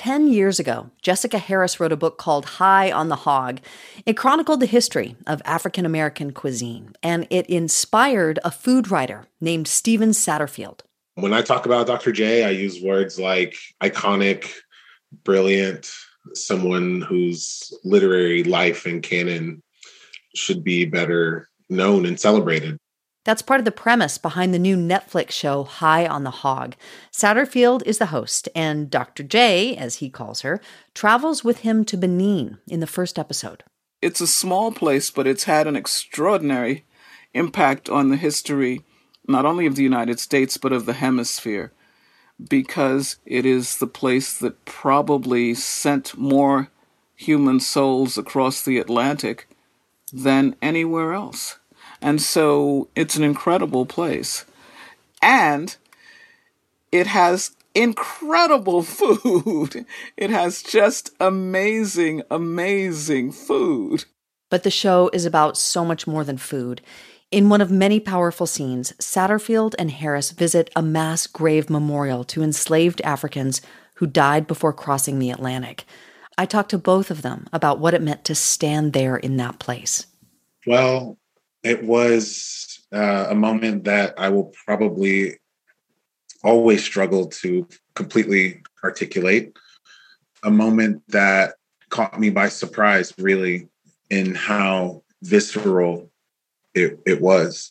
10 years ago, Jessica Harris wrote a book called High on the Hog. It chronicled the history of African American cuisine, and it inspired a food writer named Stephen Satterfield. When I talk about Dr. J, I use words like iconic, brilliant, someone whose literary life and canon should be better known and celebrated. That's part of the premise behind the new Netflix show High on the Hog. Satterfield is the host, and Dr. J, as he calls her, travels with him to Benin in the first episode. It's a small place, but it's had an extraordinary impact on the history, not only of the United States, but of the hemisphere, because it is the place that probably sent more human souls across the Atlantic than anywhere else. And so it's an incredible place. And it has incredible food. It has just amazing, amazing food. But the show is about so much more than food. In one of many powerful scenes, Satterfield and Harris visit a mass grave memorial to enslaved Africans who died before crossing the Atlantic. I talked to both of them about what it meant to stand there in that place. Well, it was a moment that I will probably always struggle to completely articulate. A moment that caught me by surprise, really, in how visceral it was.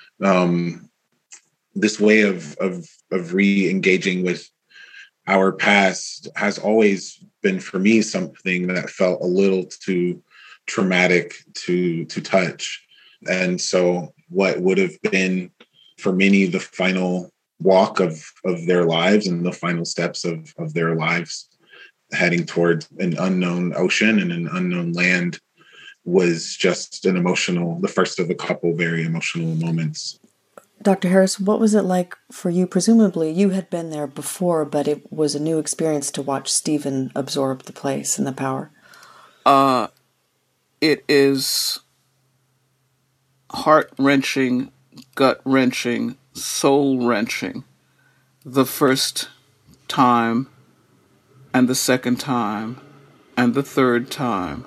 This way of re-engaging with our past has always been, for me, something that felt a little too traumatic to touch. And so what would have been for many the final walk of their lives and the final steps of their lives heading towards an unknown ocean and an unknown land was just the first of a couple very emotional moments. Dr. Harris, what was it like for you? Presumably you had been there before, but it was a new experience to watch Stephen absorb the place and the power. It is heart-wrenching, gut-wrenching, soul-wrenching. The first time, and the second time, and the third time.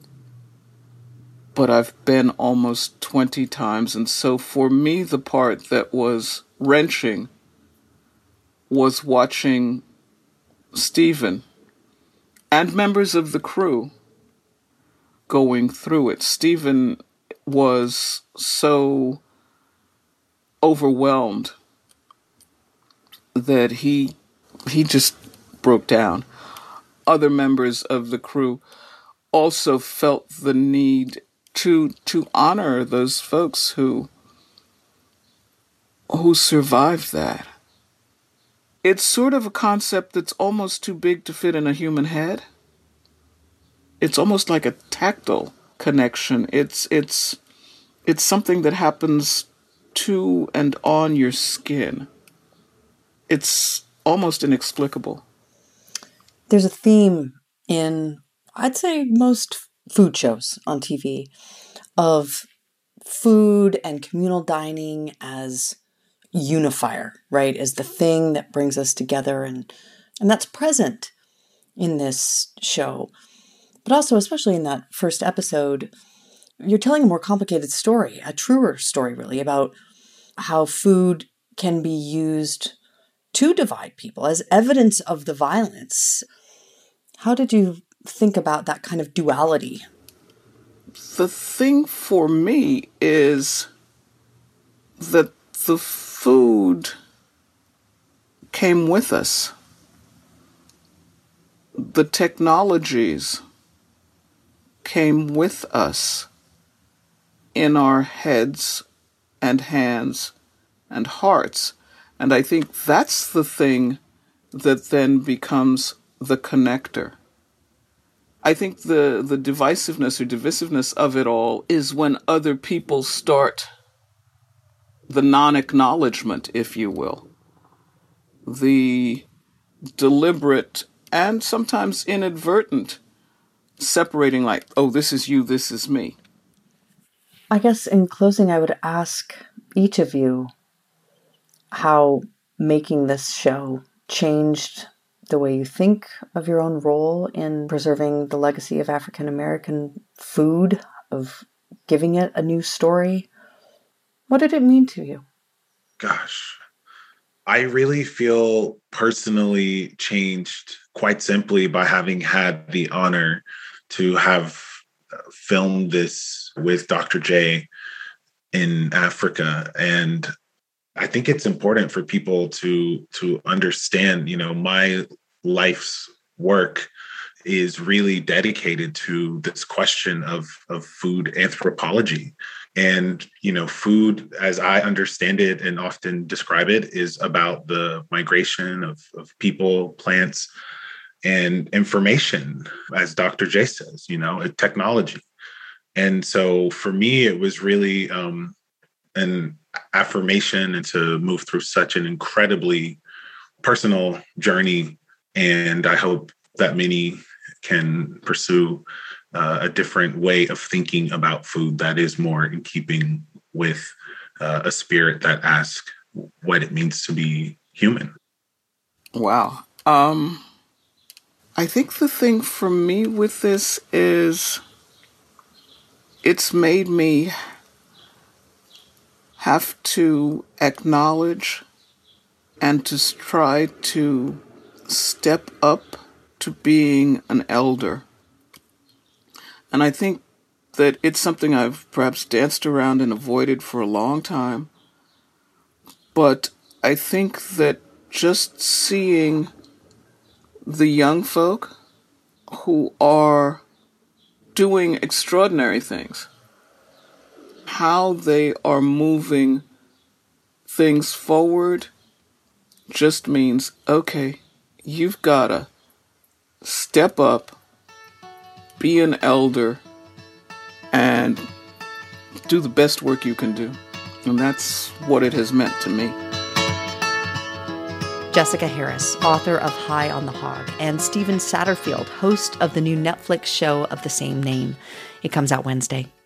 But I've been almost 20 times, and so for me, the part that was wrenching was watching Stephen and members of the crew going through it. Stephen was so overwhelmed that he just broke down. Other members of the crew also felt the need to honor those folks who survived that. It's sort of a concept that's almost too big to fit in a human head. It's almost like a tactile connection. It's something that happens to and on your skin. It's almost inexplicable. There's a theme in, I'd say, most food shows on TV of food and communal dining as unifier, right? As the thing that brings us together. And that's present in this show. But also, especially in that first episode, you're telling a more complicated story, a truer story, really, about how food can be used to divide people as evidence of the violence. How did you think about that kind of duality? The thing for me is that the food came with us. The technologies came with us in our heads and hands and hearts. And I think that's the thing that then becomes the connector. I think the divisiveness or divisiveness of it all is when other people start the non-acknowledgement, if you will. The deliberate and sometimes inadvertent separating, like, oh, this is you, this is me. I guess in closing, I would ask each of you how making this show changed the way you think of your own role in preserving the legacy of African American food, of giving it a new story? What did it mean to you? Gosh, I really feel personally changed quite simply by having had the honor to have filmed this with Dr. J in Africa. And I think it's important for people to understand, my life's work is really dedicated to this question of food anthropology. And, food, as I understand it and often describe it, is about the migration of people, plants, and information, as Dr. J says, technology. And so for me, it was really an affirmation and to move through such an incredibly personal journey. And I hope that many can pursue a different way of thinking about food that is more in keeping with a spirit that asks what it means to be human. Wow. I think the thing for me with this is it's made me have to acknowledge and to try to step up to being an elder. And I think that it's something I've perhaps danced around and avoided for a long time. But I think that just seeing the young folk who are doing extraordinary things, how they are moving things forward, just means, okay, you've got to step up, be an elder, and do the best work you can do. And that's what it has meant to me. Jessica Harris, author of High on the Hog, and Stephen Satterfield, host of the new Netflix show of the same name. It comes out Wednesday.